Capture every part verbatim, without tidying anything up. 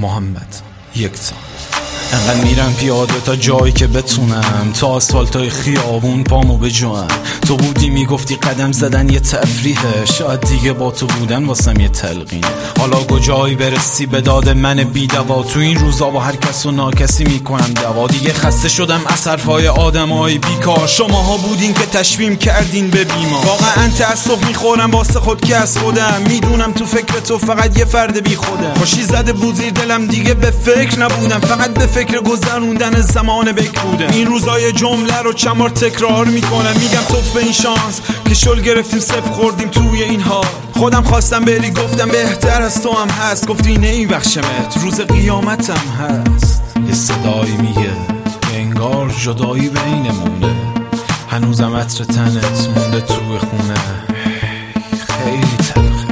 محمد یکتا. انقدر میرم پیاده تا جایی که بتونم، تا آسفالتای خیابون پامو بجوام. تو بودی میگفتی قدم زدن یه تفریحه، شاید دیگه با تو بودن واسم یه تلقینه. حالا کجایی برسی به داد من بی‌دوا، تو این روزا با هر کس و ناکسی میکنم دوا. دیگه خسته شدم از حرفای آدمای بیکار، شماها بودین که تشویم کردین به بیمار. واقعا تأسف میخورم واسه خود که از خودم، میدونم تو فکر تو فقط یه فرد بی خودم. خوشی زده بود زیر دلم دیگه به فکر نبودم، فقط به فکر گذروندن زمان بک بودم. این روزای جمله رو چند بار تکرار میکنم، میگم توف به این شانس که شل گرفتیم صفر خوردیم توی این حال. خودم خواستم بری گفتم بهتر از تو هم هست، گفتی نمیبخشمت روز قیامتم هست. یه صدایی میگه که انگار جدایی بینمونه، هنوزم عطر تنت مونده توی خونه. خیلی تلخه.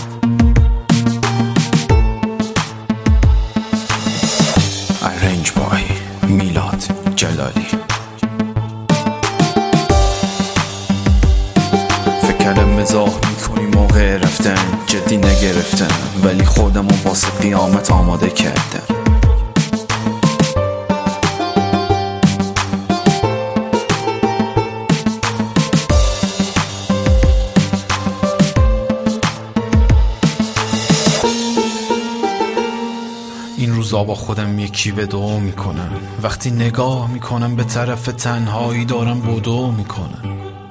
Arrange by میلاد جلالی. فکرم مزاح میکنی موقع رفتن، جدی نگرفتم ولی خودمو واسه قیامت آماده کردم. این روزا با خودم یکی به دو میکنم، وقتی نگاه میکنم به طرف تنهایی دارم بدو میکنم.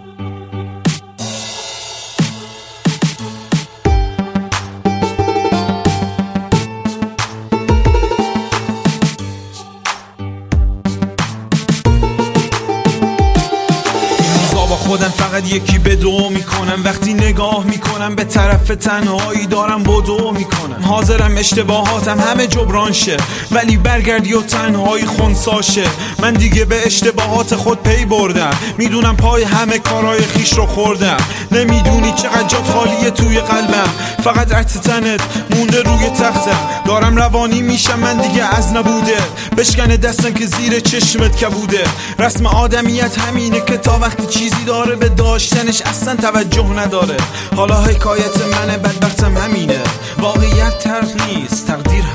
خودم فقط یکی به دو میکنم، وقتی نگاه میکنم به طرف تنهایی دارم بدو میکنم. حاضرم اشتباهاتم همه جبران شه، ولی برگردی و تنهایی خونساشه. من دیگه به اشتباهات خود پی بردم، میدونم پای همه کارهای خیش رو خوردم. نمیدونی چقدر جات خالیه توی قلبم، فقط عطر تنت مونده روی تختم. دارم روانی میشم من دیگه از نبوده، بشکنه دستم که زیر چشمت کبوده. رسم آدمیت همینه که تا وقتی چیزی داره به داشتنش اصلا توجه نداره. حالا حکایت منه بدبختم همینه، واقعیت تلخ نیست، تقدیر